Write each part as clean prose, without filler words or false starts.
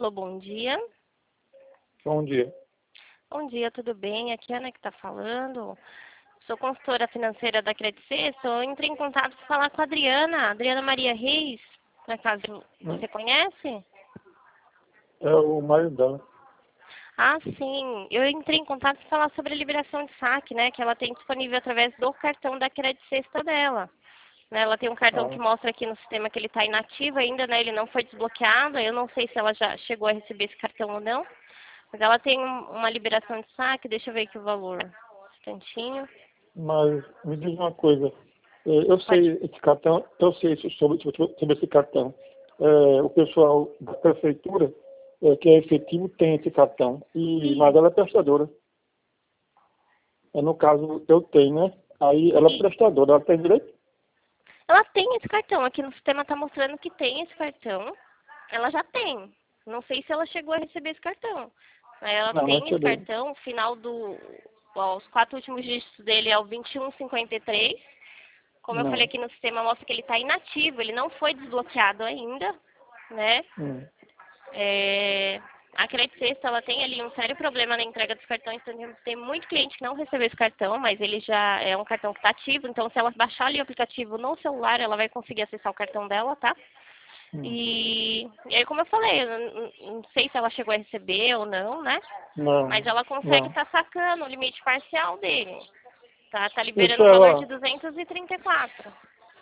Alô, bom dia. Bom dia. Bom dia, tudo bem? Aqui é a Ana que está falando. Sou consultora financeira da Credit Suisse. Eu entrei em contato para falar com a Adriana Maria Reis. Por acaso você conhece? É o marido dela. Ah, sim. Eu entrei em contato para falar sobre a liberação de saque, né? Que ela tem disponível através do cartão da Credit Suisse dela. Né, ela tem um cartão que Ah, mostra aqui no sistema que ele está inativo ainda, né? Ele não foi desbloqueado. Eu não sei se ela já chegou a receber esse cartão ou não. Mas ela tem uma liberação de saque. Deixa eu ver aqui o valor. Um instantinho. mas me diz uma coisa. Eu Pode. sei esse cartão, eu sei sobre esse cartão. O pessoal da prefeitura, que é efetivo, tem esse cartão. Mas ela é prestadora. No caso, eu tenho, né? Aí ela é E prestadora, ela tem direito? ela tem esse cartão. Aqui no sistema está mostrando que tem esse cartão. Ela já tem. Não sei se ela chegou a receber esse cartão. Mas ela Não, não tem esse recebeu. cartão. O final do... Os 4 últimos dígitos dele é o 2153. Como eu falei Não. aqui no sistema, mostra que ele está inativo. Ele não foi desbloqueado ainda, né? Hum. A Credit Suisse, ela tem ali um sério problema na entrega dos cartões. Então, tem muito cliente que não recebeu esse cartão, mas ele já é um cartão que está ativo. Então, se ela baixar ali o aplicativo no celular, ela vai conseguir acessar o cartão dela, tá? Hum. E aí, como eu falei, eu não sei se ela chegou a receber ou não, né? Mas Não, ela consegue não. estar sacando o limite parcial dele. Tá Deixa liberando o valor de ela, 234.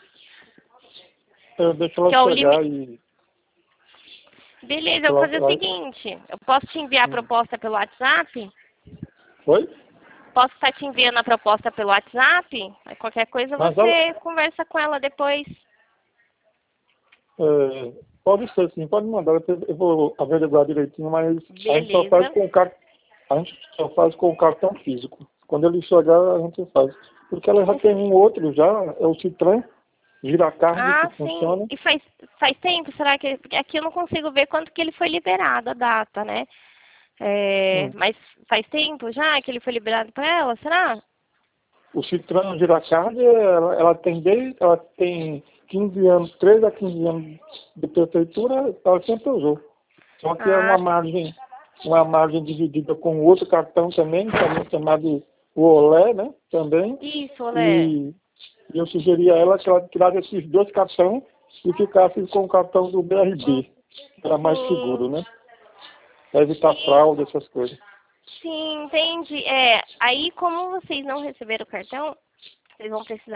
deixa ela Que é o chegar limite. e Beleza, eu vou fazer o ela. seguinte. Eu posso te enviar a Hum. proposta pelo WhatsApp? Foi? Posso estar te enviando a proposta pelo WhatsApp? Aí qualquer coisa Mas ela, você conversa com ela depois. pode ser sim, pode mandar, depois eu vou averiguar direitinho, mas a gente só faz Beleza. com o a gente só faz com o cartão físico. Quando ele chegar, a gente faz. Porque ela já tem um outro já, é o Citran, Giracard, que Ah, sim. funciona. E faz tempo? Será que... Porque aqui eu não consigo ver quando que ele foi liberado, a data, né? Hum. Mas faz tempo já que ele foi liberado para ela, será? O Citran Giracard, ela tem 15 anos, 13 a 15 anos de prefeitura, ela sempre usou. Só que é Ah, uma margem dividida com outro cartão também chamado o Olé, né? Também. isso, Olé. E eu sugeri a ela que ela tirasse esses dois cartões e ficasse com o cartão do BRB, que era mais seguro, Sim, né? Para evitar fraude, essas coisas. sim, entendi. Aí como vocês não receberam o cartão, vocês vão precisar